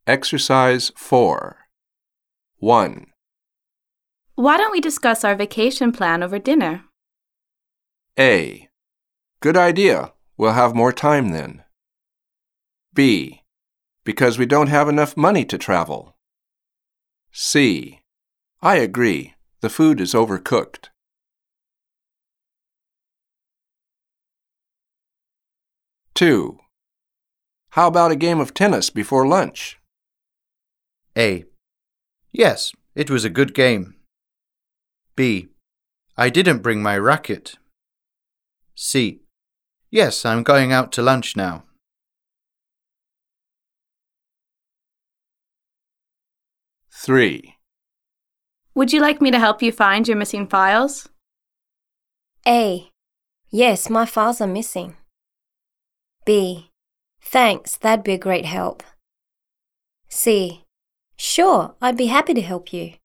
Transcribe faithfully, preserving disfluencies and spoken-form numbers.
Exercise four. one. Why don't we discuss our vacation plan over dinner? A. Good idea. We'll have more time then. B. Because we don't have enough money to travel. C. I agree. The food is overcooked. two. How about a game of tennis before lunch? A. Yes, it was a good game. B. I didn't bring my racket. C. Yes, I'm going out to lunch now. three. Would you like me to help you find your missing files? A. Yes, my files are missing. B. Thanks, that'd be a great help. C. Sure, I'd be happy to help you.